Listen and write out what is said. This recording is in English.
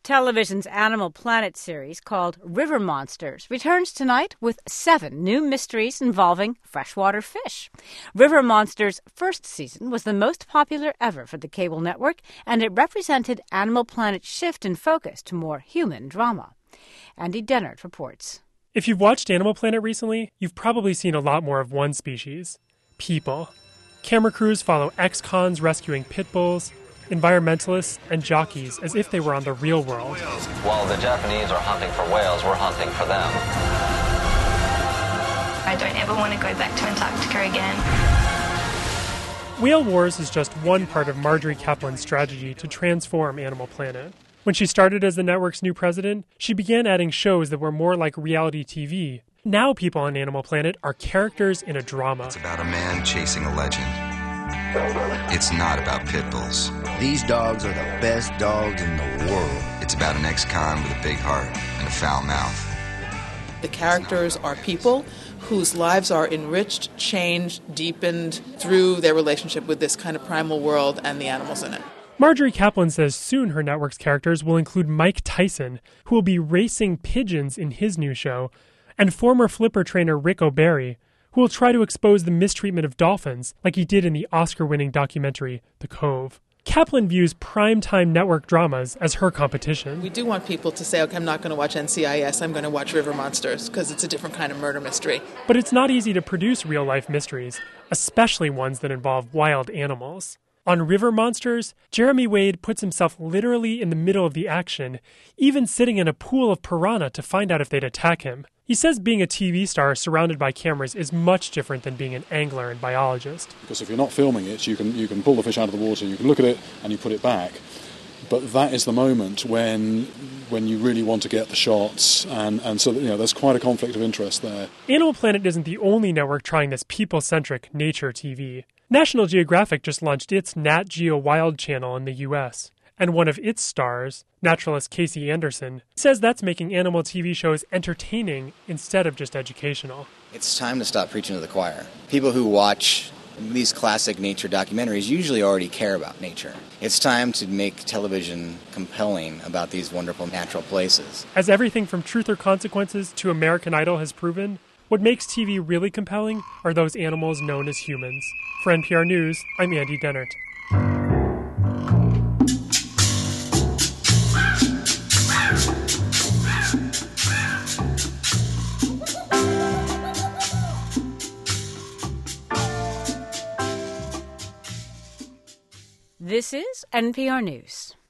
Television's Animal Planet series called River Monsters returns tonight with 7 new mysteries involving freshwater fish. River Monsters' first season was the most popular ever for the cable network, and it represented Animal Planet's shift in focus to more human drama. Andy Dennert reports. If you've watched Animal Planet recently, you've probably seen a lot more of one species: people. Camera crews follow ex-cons rescuing pit bulls, environmentalists, and jockeys as if they were on the real world. While the Japanese are hunting for whales, we're hunting for them. I don't ever want to go back to Antarctica again. Whale Wars is just one part of Marjorie Kaplan's strategy to transform Animal Planet. When she started as the network's new president, she began adding shows that were more like reality TV. Now people on Animal Planet are characters in a drama. It's about a man chasing a legend. It's not about pit bulls. These dogs are the best dogs in the world. It's about an ex-con with a big heart and a foul mouth. The characters are people whose lives are enriched, changed, deepened through their relationship with this kind of primal world and the animals in it. Marjorie Kaplan says soon her network's characters will include Mike Tyson, who will be racing pigeons in his new show, and former flipper trainer Rick O'Barry, who will try to expose the mistreatment of dolphins like he did in the Oscar-winning documentary The Cove. Kaplan views primetime network dramas as her competition. We do want people to say, okay, I'm not going to watch NCIS, I'm going to watch River Monsters, because it's a different kind of murder mystery. But it's not easy to produce real-life mysteries, especially ones that involve wild animals. On River Monsters, Jeremy Wade puts himself literally in the middle of the action, even sitting in a pool of piranha to find out if they'd attack him. He says being a TV star surrounded by cameras is much different than being an angler and biologist. Because if you're not filming it, you can pull the fish out of the water, you can look at it and you put it back. But that is the moment when you really want to get the shots, and so there's quite a conflict of interest there. Animal Planet isn't the only network trying this people-centric nature TV. National Geographic just launched its Nat Geo Wild channel in the U.S., and one of its stars, naturalist Casey Anderson, says that's making animal TV shows entertaining instead of just educational. It's time to stop preaching to the choir. People who watch these classic nature documentaries usually already care about nature. It's time to make television compelling about these wonderful natural places. As everything from Truth or Consequences to American Idol has proven, what makes TV really compelling are those animals known as humans. For NPR News, I'm Andy Dennert. This is NPR News.